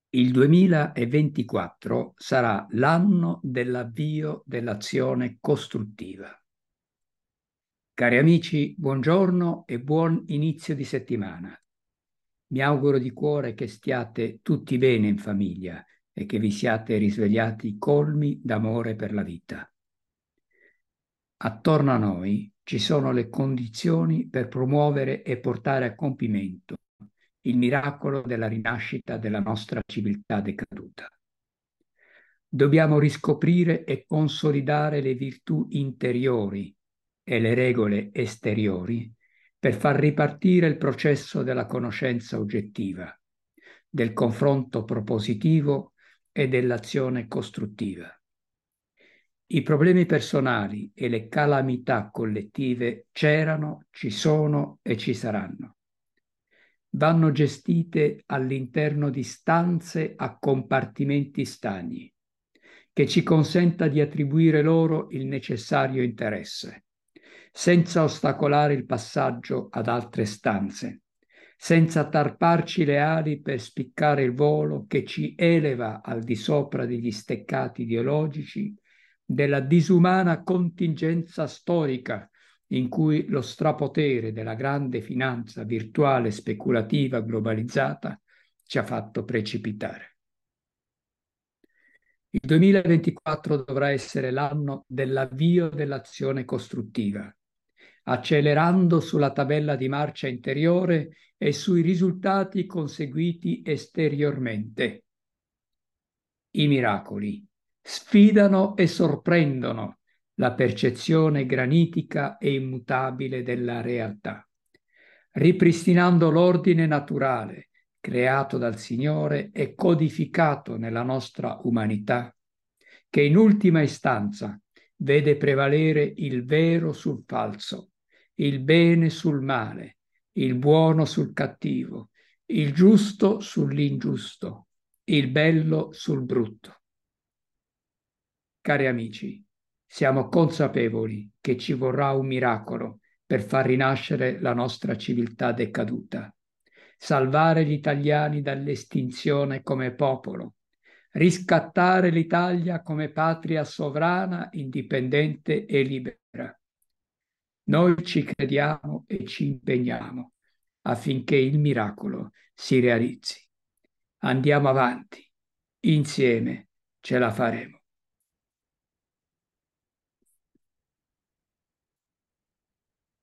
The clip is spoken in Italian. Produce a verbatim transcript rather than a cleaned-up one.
Il duemilaventiquattro sarà l'anno dell'avvio dell'azione costruttiva. Cari amici, buongiorno e buon inizio di settimana. Mi auguro di cuore che stiate tutti bene in famiglia e che vi siate risvegliati colmi d'amore per la vita. Attorno a noi ci sono le condizioni per promuovere e portare a compimento il miracolo della rinascita della nostra civiltà decaduta. Dobbiamo riscoprire e consolidare le virtù interiori e le regole esteriori per far ripartire il processo della conoscenza oggettiva, del confronto propositivo e dell'azione costruttiva. I problemi personali e le calamità collettive c'erano, ci sono e ci saranno. Vanno gestite all'interno di stanze a compartimenti stagni, che ci consenta di attribuire loro il necessario interesse, senza ostacolare il passaggio ad altre stanze, senza tarparci le ali per spiccare il volo che ci eleva al di sopra degli steccati ideologici della disumana contingenza storica in cui lo strapotere della grande finanza virtuale speculativa globalizzata ci ha fatto precipitare. Il duemilaventiquattro dovrà essere l'anno dell'avvio dell'azione costruttiva, accelerando sulla tabella di marcia interiore e sui risultati conseguiti esteriormente. I miracoli sfidano e sorprendono la percezione granitica e immutabile della realtà, ripristinando l'ordine naturale creato dal Signore e codificato nella nostra umanità, che in ultima istanza vede prevalere il vero sul falso, il bene sul male, il buono sul cattivo, il giusto sull'ingiusto, il bello sul brutto. Cari amici, siamo consapevoli che ci vorrà un miracolo per far rinascere la nostra civiltà decaduta, salvare gli italiani dall'estinzione come popolo, riscattare l'Italia come patria sovrana, indipendente e libera. Noi ci crediamo e ci impegniamo affinché il miracolo si realizzi. Andiamo avanti, insieme ce la faremo.